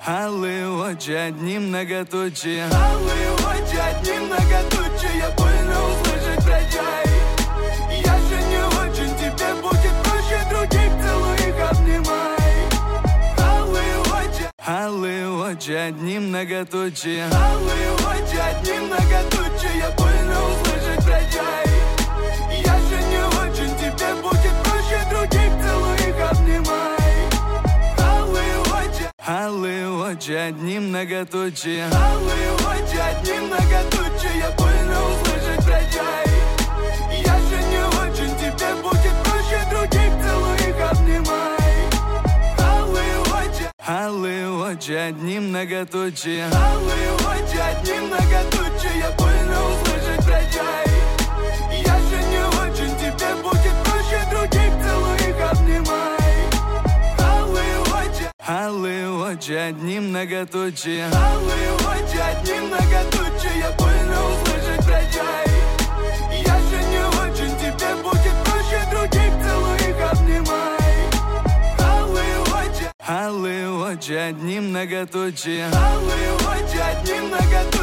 Алые очи, одни многоточие. Алые очи, одни многоточие. Больно услышать, прощай. Я же не очень, тебе будет проще других. Целуй их, обнимай. Алые очи, одни многоточие. Алые очи, одни многоточие. Больно услышать, прощай. Я же не очень, тебе будет проще других. Целуй их, обнимай. Алые очи, одни многоточие. Алые очи, одни многоточие. Больно услышать, прощай. Я же не очень, тебе будет проще других. Целуй их, обнимай. Алые очи, одни многоточие. Алые очи, одни многоточие. Больно услышать, прощай. Я же не очень, тебе будет проще других. Целуй их, обнимай. Алые очи, одни многоточие. Алые очи, одни многоточие. Больно услышать, прощай. Я же не очень, тебе будет проще других. Целуй их, обнимай. Алые очи, одни многоточие. Алые очи, одни многоточие.